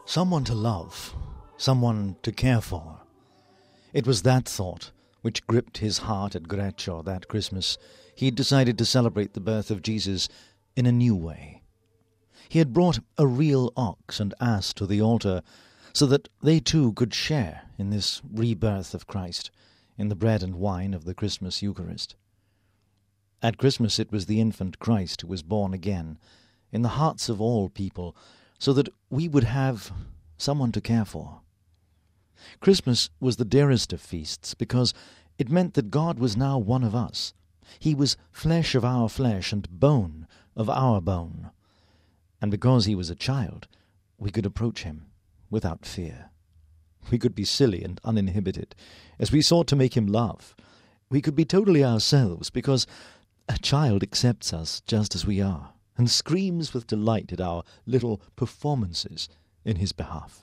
Someone to love, someone to care for. It was that thought which gripped his heart at Greccio that Christmas. He decided to celebrate the birth of Jesus in a new way. He had brought a real ox and ass to the altar so that they too could share in this rebirth of Christ, in the bread and wine of the Christmas Eucharist. At Christmas it was the infant Christ who was born again, in the hearts of all people, so that we would have someone to care for. Christmas was the dearest of feasts because it meant that God was now one of us. He was flesh of our flesh and bone of our bone. And because he was a child, we could approach him without fear. We could be silly and uninhibited as we sought to make him laugh. We could be totally ourselves because a child accepts us just as we are and screams with delight at our little performances in his behalf.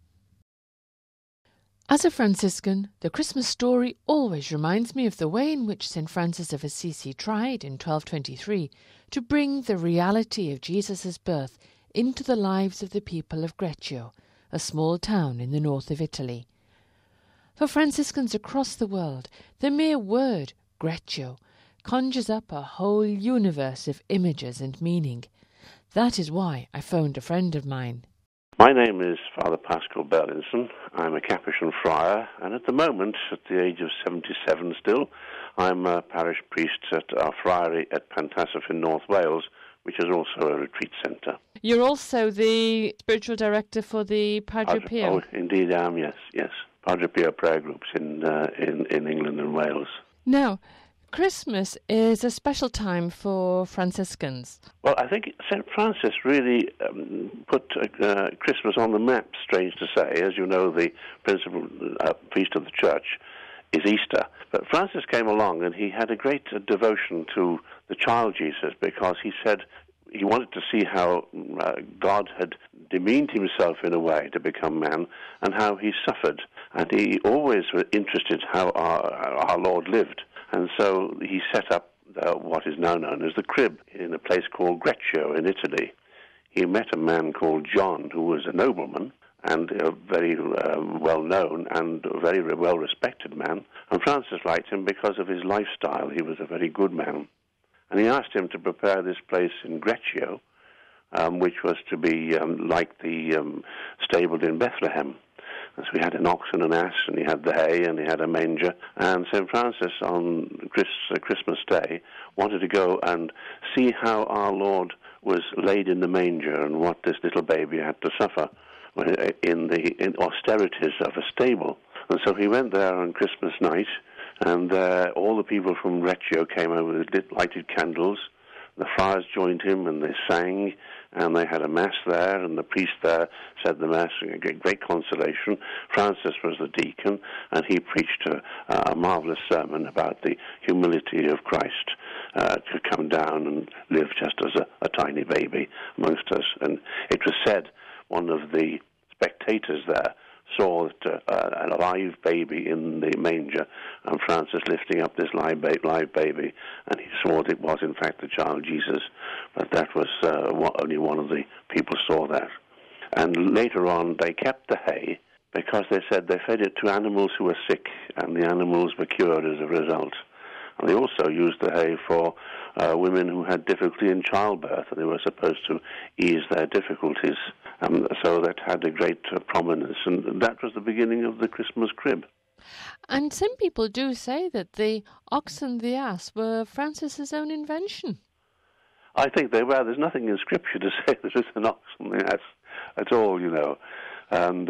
As a Franciscan, the Christmas story always reminds me of the way in which St. Francis of Assisi tried in 1223 to bring the reality of Jesus' birth into the lives of the people of Greccio, a small town in the north of Italy. For Franciscans across the world, the mere word Greccio conjures up a whole universe of images and meaning. That is why I phoned a friend of mine. My name is Father Pascal Berlinson. I'm a Capuchin friar, and at the moment, at the age of 77 still, I'm a parish priest at our friary at Pantasif in North Wales, which is also a retreat centre. You're also the spiritual director for the Padre Pio. Oh, indeed I am, yes. Padre Pio prayer groups in England and Wales. Now, Christmas is a special time for Franciscans. Well, I think St. Francis really put Christmas on the map, strange to say. As you know, the principal feast of the Church is Easter. But Francis came along and he had a great devotion to the child Jesus because he said he wanted to see how God had demeaned himself in a way to become man and how he suffered. And he always was interested how our Lord lived. And so he set up what is now known as the crib in a place called Greccio in Italy. He met a man called John, who was a nobleman and a very well-known and a very well-respected man. And Francis liked him because of his lifestyle. He was a very good man. And he asked him to prepare this place in Greccio, which was to be like the stable in Bethlehem. So he had an ox and an ass, and he had the hay, and he had a manger. And St. Francis, on Christmas Day, wanted to go and see how our Lord was laid in the manger and what this little baby had to suffer in the austerities of a stable. And so he went there on Christmas night, and all the people from Greccio came over with lighted candles. The friars joined him, and they sang, and they had a mass there, and the priest there said the mass, great consolation. Francis was the deacon, and he preached a marvelous sermon about the humility of Christ to come down and live just as a tiny baby amongst us. And it was said one of the spectators there saw a live baby in the manger, and Francis lifting up this live baby, and he saw that it was in fact the child Jesus, but that was only one of the people saw that. And later on they kept the hay because they said they fed it to animals who were sick, and the animals were cured as a result. And they also used the hay for women who had difficulty in childbirth, and they were supposed to ease their difficulties. So that had a great prominence, and that was the beginning of the Christmas crib. And some people do say that the ox and the ass were Francis's own invention. I think they were. There's nothing in Scripture to say that it's an ox and the ass at all, you know. And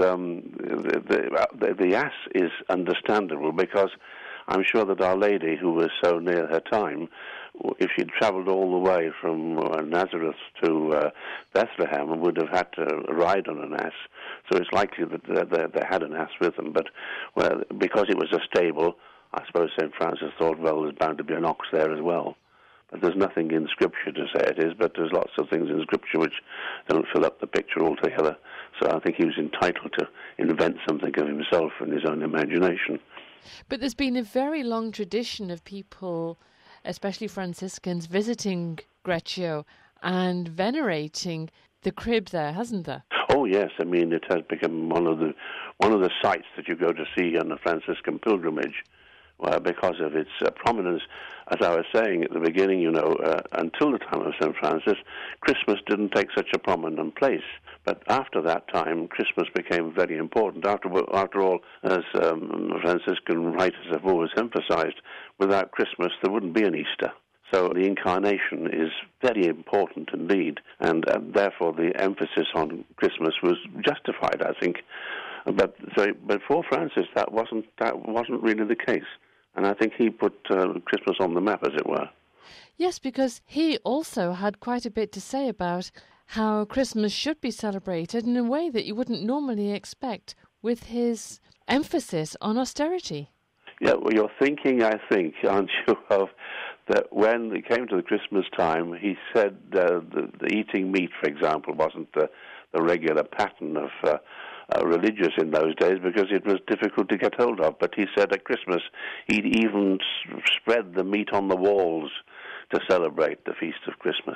the ass is understandable because I'm sure that Our Lady, who was so near her time, if she'd travelled all the way from Nazareth to Bethlehem, would have had to ride on an ass. So it's likely that they had an ass with them. But because it was a stable, I suppose St. Francis thought, well, there's bound to be an ox there as well. But there's nothing in Scripture to say it is, but there's lots of things in Scripture which don't fill up the picture altogether. So I think he was entitled to invent something of himself in his own imagination. But there's been a very long tradition of people, especially Franciscans, visiting Greccio and venerating the crib there, hasn't there? Oh, Oh yes, I mean it has become one of the sites that you go to see on a Franciscan pilgrimage, because of its prominence. As I was saying at the beginning, until the time of St. Francis, Christmas didn't take such a prominent place. But after that time, Christmas became very important. After all, as Franciscan writers have always emphasized, without Christmas there wouldn't be an Easter. So the incarnation is very important indeed, and therefore the emphasis on Christmas was justified, I think. But for Francis, that wasn't really the case, and I think he put Christmas on the map, as it were. Yes, because he also had quite a bit to say about how Christmas should be celebrated in a way that you wouldn't normally expect, with his emphasis on austerity. Yeah, well, you're thinking, I think, aren't you, of that when it came to the Christmas time, he said the eating meat, for example, wasn't the regular pattern of religious in those days because it was difficult to get hold of. But he said at Christmas he'd even spread the meat on the walls to celebrate the feast of Christmas.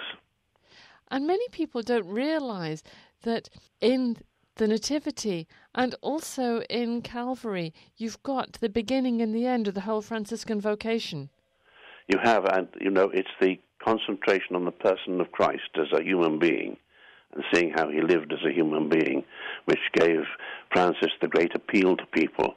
And many people don't realise that in the Nativity and also in Calvary, you've got the beginning and the end of the whole Franciscan vocation. You have, and it's the concentration on the person of Christ as a human being and seeing how he lived as a human being, which gave Francis the great appeal to people.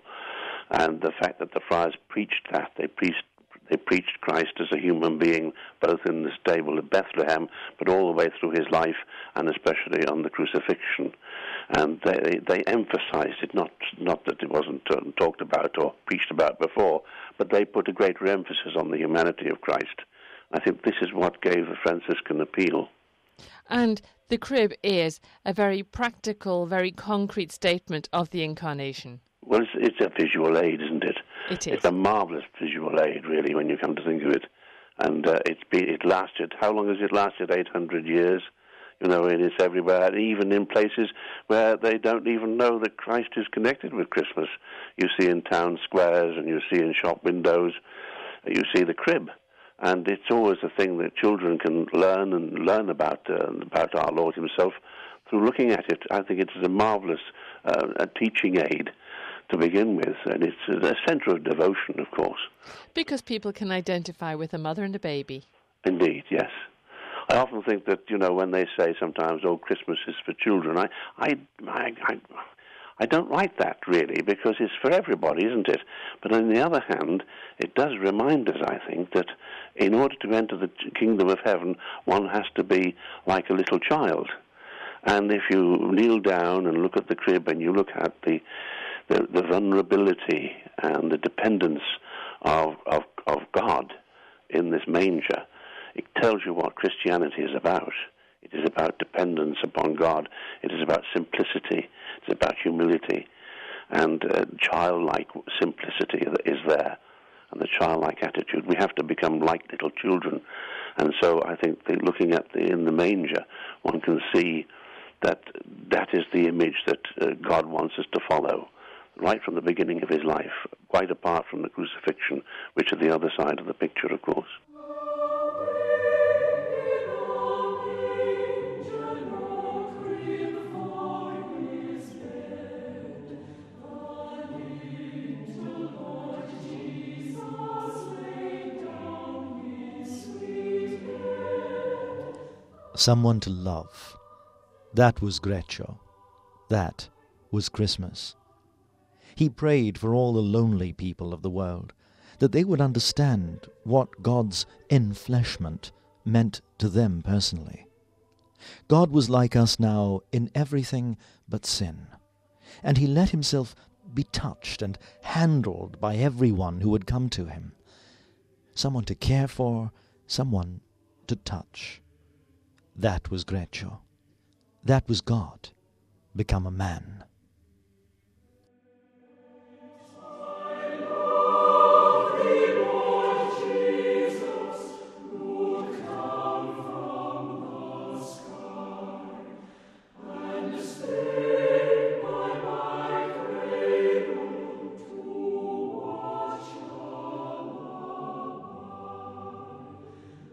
And the fact that the friars preached that, they preached Christ as a human being, both in the stable of Bethlehem, but all the way through his life, and especially on the crucifixion. And they emphasized it, not that it wasn't talked about or preached about before, but they put a greater emphasis on the humanity of Christ. I think this is what gave a Franciscan appeal. And the crib is a very practical, very concrete statement of the Incarnation. Well, it's a visual aid, isn't it? It is. It's a marvellous visual aid, really, when you come to think of it. And it lasted, how long has it lasted? 800 years. And it's everywhere, even in places where they don't even know that Christ is connected with Christmas. You see in town squares and you see in shop windows, you see the crib. And it's always a thing that children can learn about our Lord himself through looking at it. I think it's a marvellous teaching aid to begin with, and it's a centre of devotion, of course. Because people can identify with a mother and a baby. Indeed, yes. I often think that, when they say sometimes, Christmas is for children, I don't like that, really, because it's for everybody, isn't it? But on the other hand, it does remind us, I think, that in order to enter the kingdom of heaven, one has to be like a little child. And if you kneel down and look at the crib and you look at the vulnerability and the dependence of God in this manger, it tells you what Christianity is about. It is about dependence upon God. It is about simplicity. It's about humility. And childlike simplicity is there. And the childlike attitude. We have to become like little children. And so I think looking at in the manger, one can see that is the image that God wants us to follow, right from the beginning of his life, quite apart from the crucifixion, which is the other side of the picture, of course. Someone to love. That was Greccio. That was Christmas. He prayed for all the lonely people of the world, that they would understand what God's enfleshment meant to them personally. God was like us now in everything but sin, and he let himself be touched and handled by everyone who would come to him. Someone to care for, someone to touch. That was Greccio. That was God become a man.